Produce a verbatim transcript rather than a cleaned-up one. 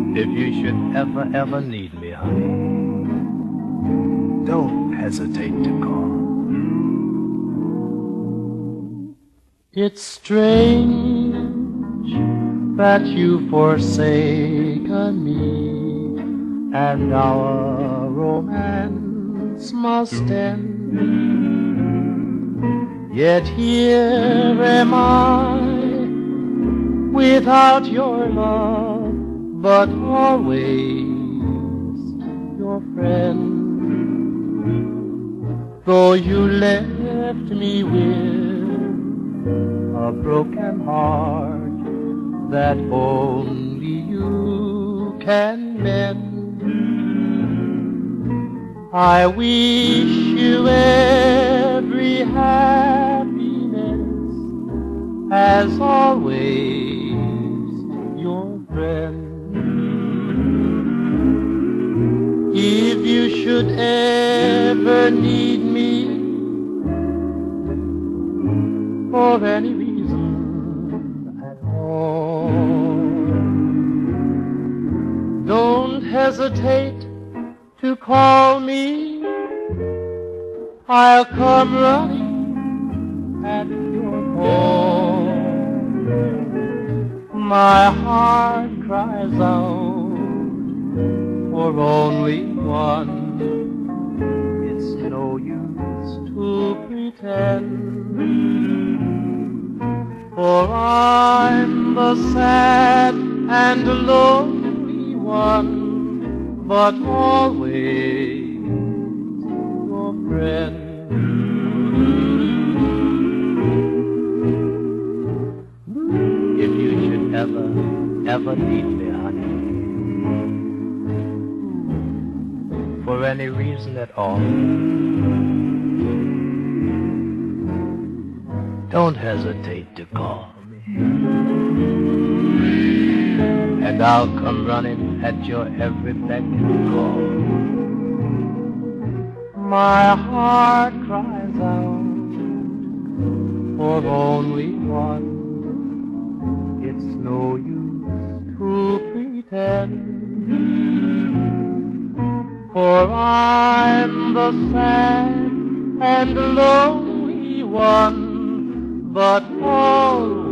If you should ever, ever need me, honey, don't hesitate to call. It's strange that you've forsaken me, and our romance must end. Yet here am I, without your love, but always your friend. Though you left me with a broken heart that only you can mend, I wish you every happiness, as always your friend. If you should ever need me for any reason at all, don't hesitate to call me. I'll come running at your call. My heart cries out for only one. It's no use to pretend, for I'm the sad and lonely one, but always your friend. If you should ever, ever need me, honey, for any reason at all, don't hesitate to call me, and I'll come running at your every beck and call. My heart cries out for only one. It's no use to pretend, for I'm the sad and lonely one, but always